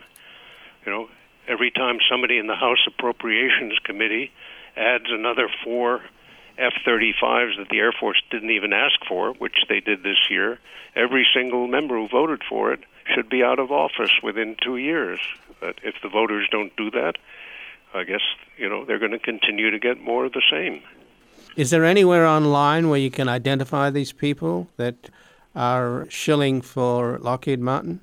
Every time somebody in the House Appropriations Committee adds another 4 F-35s that the Air Force didn't even ask for, which they did this year, every single member who voted for it should be out of office within 2 years. But if the voters don't do that, I guess, they're going to continue to get more of the same. Is there anywhere online where you can identify these people that are shilling for Lockheed Martin?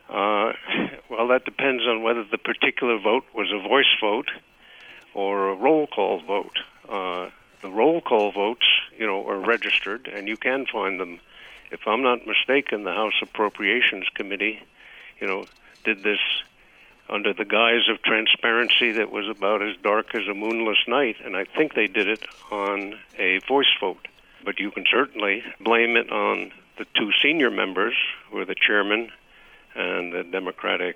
Well, that depends on whether the particular vote was a voice vote or a roll call vote. The roll call votes, are registered, and you can find them. If I'm not mistaken, the House Appropriations Committee, did this under the guise of transparency that was about as dark as a moonless night, and I think they did it on a voice vote. But you can certainly blame it on the two senior members, who are the chairman and the Democratic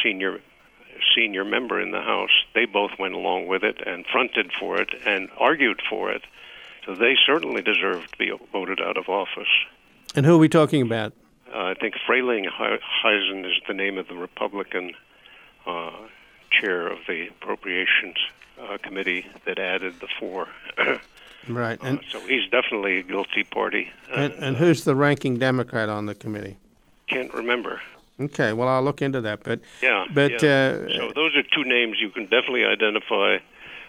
senior member in the House. They both went along with it and fronted for it and argued for it. So they certainly deserve to be voted out of office. And who are we talking about? I think Frelinghuysen is the name of the Republican chair of the Appropriations Committee that added the 4. Right. And so he's definitely a guilty party. And who's the ranking Democrat on the committee? Can't remember. Okay, well, I'll look into that. So those are two names you can definitely identify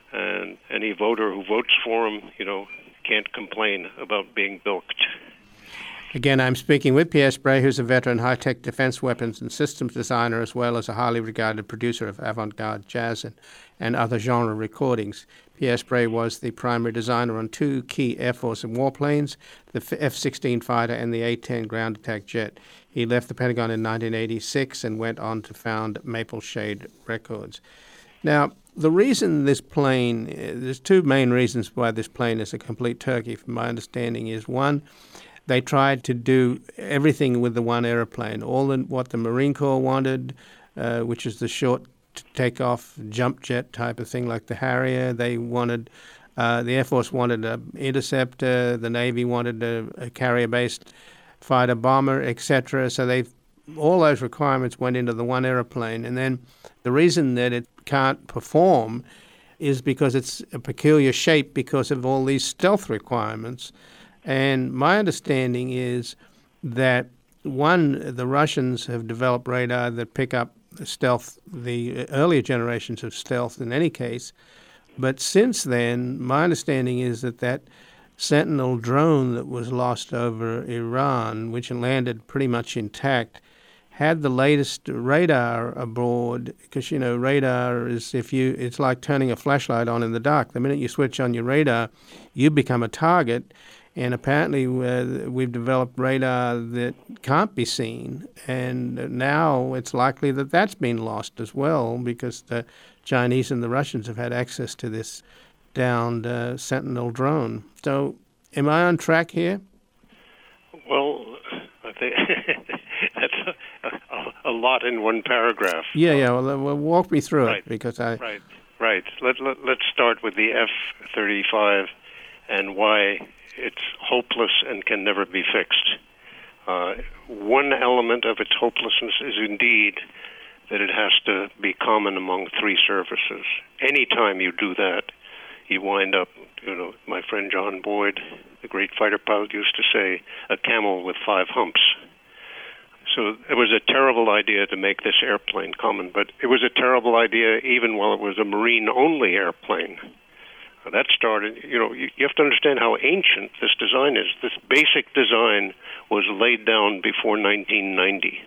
and any voter who votes for him, can't complain about being bilked. Again, I'm speaking with Pierre Sprey, who's a veteran high-tech defense weapons and systems designer, as well as a highly regarded producer of avant-garde jazz and other genre recordings. Pierre Sprey was the primary designer on two key Air Force warplanes, the F-16 fighter and the A-10 ground attack jet. He left the Pentagon in 1986 and went on to found Maple Shade Records. Now, the reason this plane, there's two main reasons why this plane is a complete turkey, from my understanding, is one, they tried to do everything with the one airplane, what the Marine Corps wanted, which is the short takeoff jump jet type of thing like the Harrier. They wanted, the Air Force wanted an interceptor, the Navy wanted a carrier-based fighter bomber, etc. So all those requirements went into the one airplane. And then the reason that it can't perform is because it's a peculiar shape because of all these stealth requirements. And my understanding is that, one, the Russians have developed radar that pick up stealth, the earlier generations of stealth in any case. But since then, my understanding is that Sentinel drone that was lost over Iran, which landed pretty much intact, had the latest radar aboard, because, radar is, it's like turning a flashlight on in the dark. The minute you switch on your radar, you become a target. And apparently we've developed radar that can't be seen. And now it's likely that that's been lost as well, because the Chinese and the Russians have had access to this downed Sentinel drone. So am I on track here? Well, I think that's a lot in one paragraph. Yeah. Well, walk me through it, because Right. Let's start with the F-35 and why it's hopeless and can never be fixed. One element of its hopelessness is indeed that it has to be common among three services. Anytime you do that, you wind up, my friend John Boyd, the great fighter pilot, used to say, a camel with 5 humps. So it was a terrible idea to make this airplane common, but it was a terrible idea even while it was a Marine-only airplane. That started, you have to understand how ancient this design is. This basic design was laid down before 1990.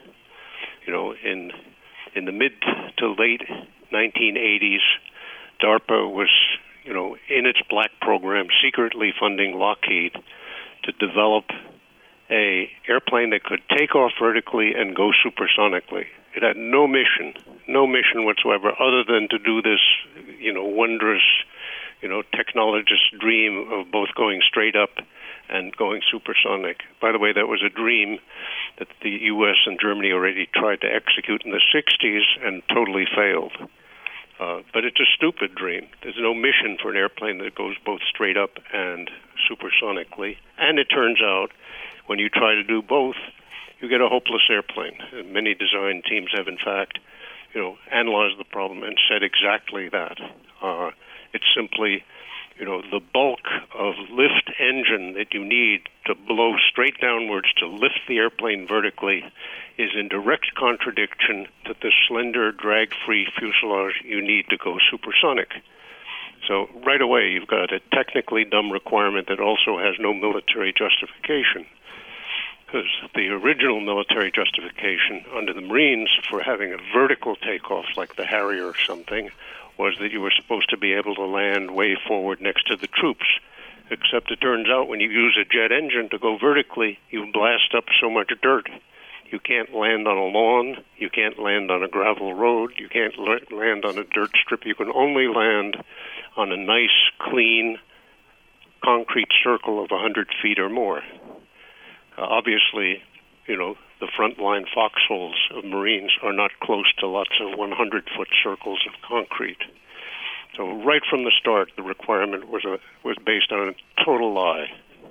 In the mid to late 1980s, DARPA was, in its black program, secretly funding Lockheed to develop a airplane that could take off vertically and go supersonically. It had no mission whatsoever, other than to do this, wondrous, technologist's dream of both going straight up and going supersonic. By the way, that was a dream that the U.S. and Germany already tried to execute in the 60s and totally failed. But it's a stupid dream. There's no mission for an airplane that goes both straight up and supersonically. And it turns out, when you try to do both, you get a hopeless airplane. And many design teams have, in fact, analyzed the problem and said exactly that. It's simply, the bulk of lift engine that you need to blow straight downwards to lift the airplane vertically is in direct contradiction to the slender, drag-free fuselage you need to go supersonic. So right away, you've got a technically dumb requirement that also has no military justification. Because the original military justification under the Marines for having a vertical takeoff like the Harrier or something was that you were supposed to be able to land way forward next to the troops. Except it turns out when you use a jet engine to go vertically, you blast up so much dirt. You can't land on a lawn, you can't land on a gravel road, you can't land on a dirt strip. You can only land on a nice, clean, concrete circle of 100 feet or more. Obviously, the frontline foxholes of Marines are not close to lots of 100-foot circles of concrete. So right from the start, the requirement was based on a total lie.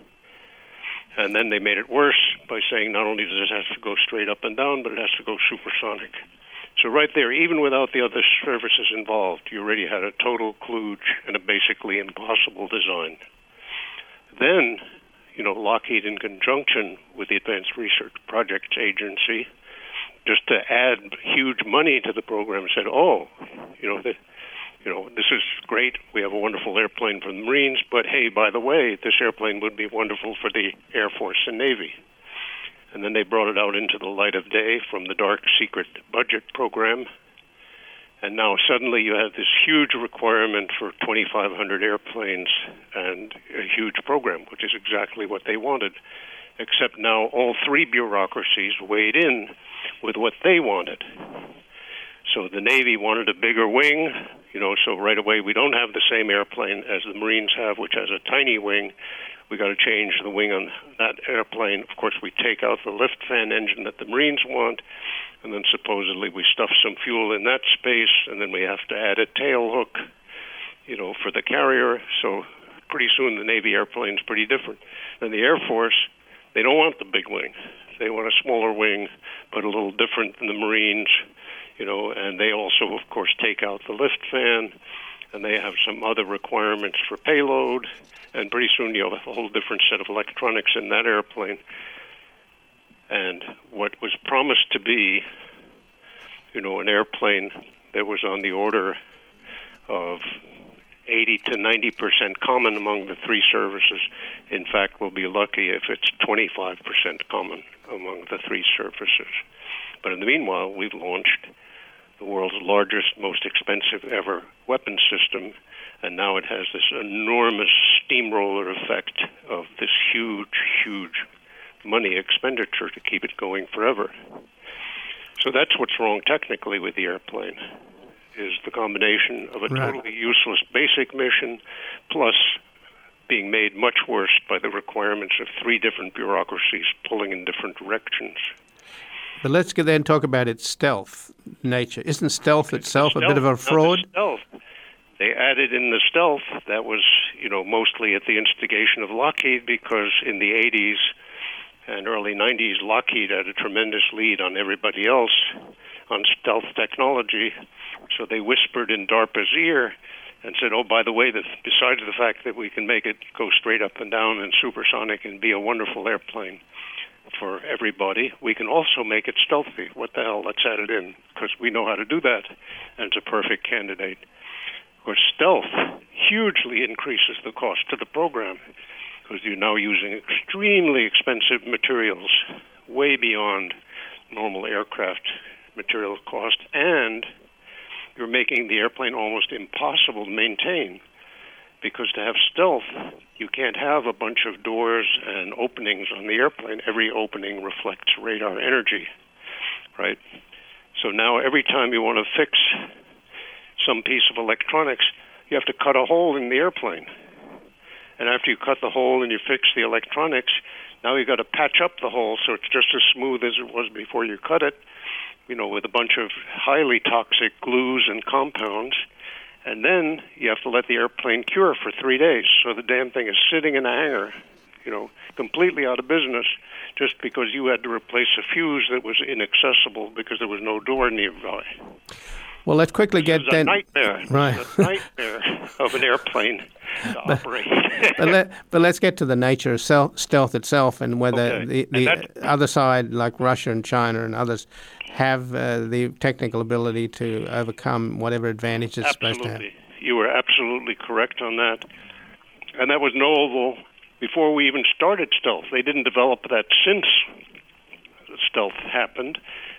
And then they made it worse by saying not only does it have to go straight up and down, but it has to go supersonic. So right there, even without the other services involved, you already had a total kludge and a basically impossible design. Then, Lockheed, in conjunction with the Advanced Research Projects Agency, just to add huge money to the program, said, This is great. We have a wonderful airplane for the Marines, but hey, by the way, this airplane would be wonderful for the Air Force and Navy. And then they brought it out into the light of day from the dark secret budget program. And now suddenly you have this huge requirement for 2,500 airplanes and a huge program, which is exactly what they wanted. Except now all three bureaucracies weighed in with what they wanted. So the Navy wanted a bigger wing, so right away we don't have the same airplane as the Marines have, which has a tiny wing. We got to change the wing on that airplane. Of course, we take out the lift fan engine that the Marines want, and then supposedly we stuff some fuel in that space, and then we have to add a tail hook, for the carrier. So pretty soon the Navy airplane's pretty different. And the Air Force, they don't want the big wing. They want a smaller wing, but a little different than the Marines, and they also, of course, take out the lift fan, and they have some other requirements for payload, and pretty soon you have a whole different set of electronics in that airplane. And what was promised to be, an airplane that was on the order of 80 to 90% common among the three services, in fact, we'll be lucky if it's 25% common among the three services. But in the meanwhile, we've launched the world's largest, most expensive ever weapon system, and now it has this enormous steamroller effect of this huge, huge money expenditure to keep it going forever. So that's what's wrong technically with the airplane, is the combination of a totally useless basic mission plus being made much worse by the requirements of three different bureaucracies pulling in different directions. But let's then talk about its stealth nature. Isn't stealth itself a bit of a fraud? Stealth. They added in the stealth. That was, mostly at the instigation of Lockheed, because in the 80s and early 90s, Lockheed had a tremendous lead on everybody else on stealth technology. So they whispered in DARPA's ear and said, oh, by the way, besides the fact that we can make it go straight up and down and supersonic and be a wonderful airplane for everybody, we can also make it stealthy. What the hell, let's add it in, because we know how to do that, and it's a perfect candidate. Of course, stealth hugely increases the cost to the program, because you're now using extremely expensive materials, way beyond normal aircraft material cost, and you're making the airplane almost impossible to maintain, because to have stealth, you can't have a bunch of doors and openings on the airplane. Every opening reflects radar energy, right? So now every time you want to fix some piece of electronics, you have to cut a hole in the airplane. And after you cut the hole and you fix the electronics, now you've got to patch up the hole so it's just as smooth as it was before you cut it, with a bunch of highly toxic glues and compounds. And then you have to let the airplane cure for 3 days. So the damn thing is sitting in a hangar, completely out of business, just because you had to replace a fuse that was inaccessible because there was no door nearby. Well, let's quickly get then. Nightmare. Right. It's a nightmare of an airplane to operate. but let's get to the nature of stealth itself, and whether the other side, like Russia and China and others, have the technical ability to overcome whatever advantage it's supposed to have. You were absolutely correct on that. And that was knowable before we even started stealth. They didn't develop that since stealth happened.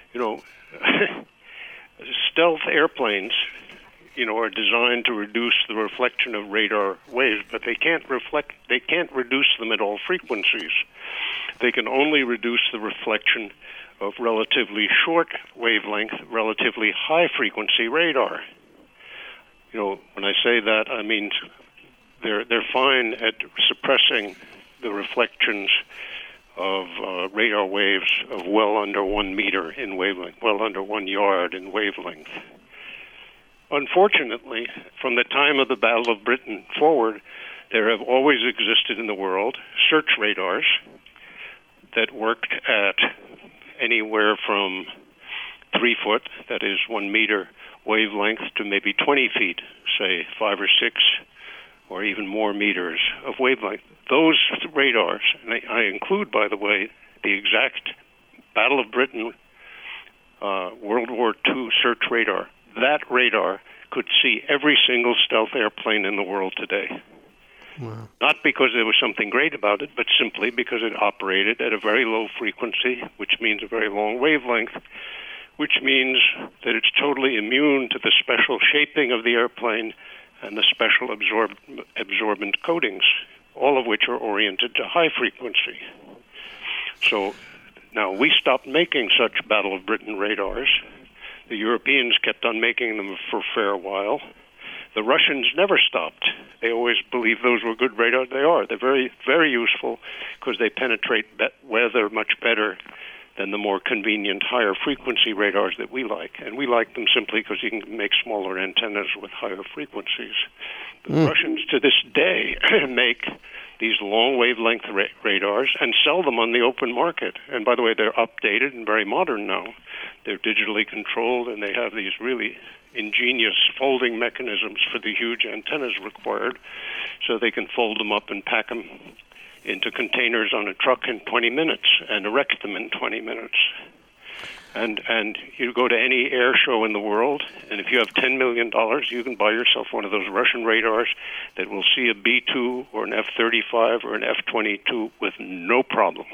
Stealth airplanes, are designed to reduce the reflection of radar waves, but they can't reduce them at all frequencies. They can only reduce the reflection of relatively short wavelength, relatively high frequency radar. When I say that, I mean they're fine at suppressing the reflections of radar waves of well under 1 meter in wavelength, well under 1 yard in wavelength. Unfortunately, from the time of the Battle of Britain forward, there have always existed in the world search radars that worked at anywhere from 3 foot, that is 1 meter wavelength, to maybe 20 feet, say 5 or 6 or even more meters of wavelength. Those radars, and I include, by the way, the exact Battle of Britain, World War II search radar, that radar could see every single stealth airplane in the world today. Wow. Not because there was something great about it, but simply because it operated at a very low frequency, which means a very long wavelength, which means that it's totally immune to the special shaping of the airplane and the special absorbent coatings, all of which are oriented to high frequency. So now we stopped making such Battle of Britain radars. The Europeans kept on making them for a fair while. The Russians never stopped. They always believed those were good radars. They are. They're very, very useful because they penetrate weather much better than the more convenient higher frequency radars that we like. And we like them simply because you can make smaller antennas with higher frequencies. The Russians to this day make these long wavelength radars and sell them on the open market. And by the way, they're updated and very modern now. They're digitally controlled, and they have these really ingenious folding mechanisms for the huge antennas required, so they can fold them up and pack them into containers on a truck in 20 minutes and erect them in 20 minutes. And you go to any air show in the world, and if you have $10 million, you can buy yourself one of those Russian radars that will see a B-2 or an F-35 or an F-22 with no problem.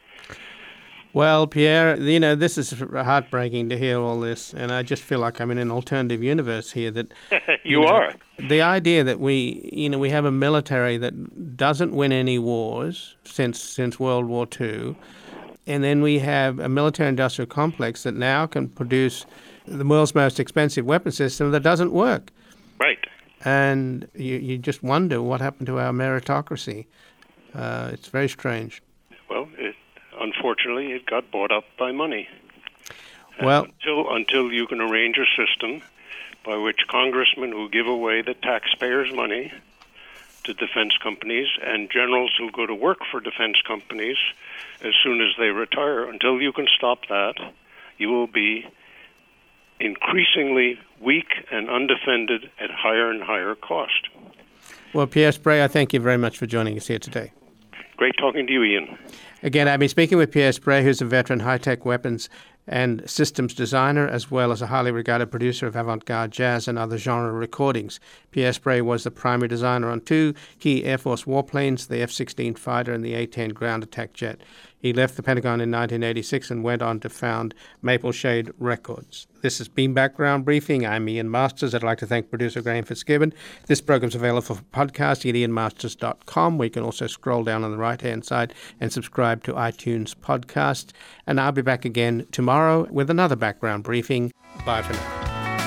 Well, Pierre, this is heartbreaking to hear all this, and I just feel like I'm in an alternative universe here. That you are. The idea that we have a military that doesn't win any wars since World War II, and then we have a military-industrial complex that now can produce the world's most expensive weapon system that doesn't work. Right. And you just wonder what happened to our meritocracy. It's very strange. Well, unfortunately, it got bought up by money. Well, until you can arrange a system by which congressmen who give away the taxpayers' money to defense companies and generals who go to work for defense companies as soon as they retire, until you can stop that, you will be increasingly weak and undefended at higher and higher cost. Well, Pierre Sprey, I thank you very much for joining us here today. Great talking to you, Ian. Again, I've been speaking with Pierre Sprey, who's a veteran high-tech weapons and systems designer, as well as a highly regarded producer of avant-garde jazz and other genre recordings. Pierre Sprey was the primary designer on two key Air Force warplanes, the F-16 fighter and the A-10 ground attack jet. He left the Pentagon in 1986 and went on to found Maple Shade Records. This has been Background Briefing. I'm Ian Masters. I'd like to thank producer Graham Fitzgibbon. This program's available for podcast at ianmasters.com, where you can also scroll down on the right-hand side and subscribe to iTunes podcast. And I'll be back again tomorrow with another Background Briefing. Bye for now.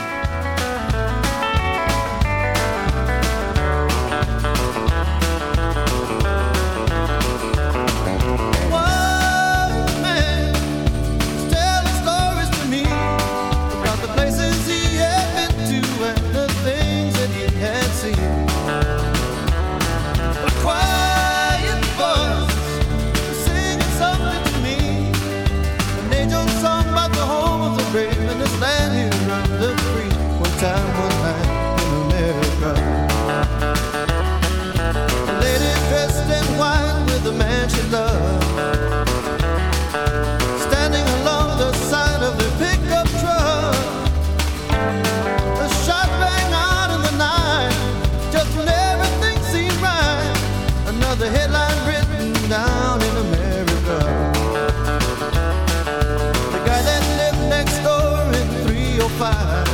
The headline written down in America. The guy that lived next door in 305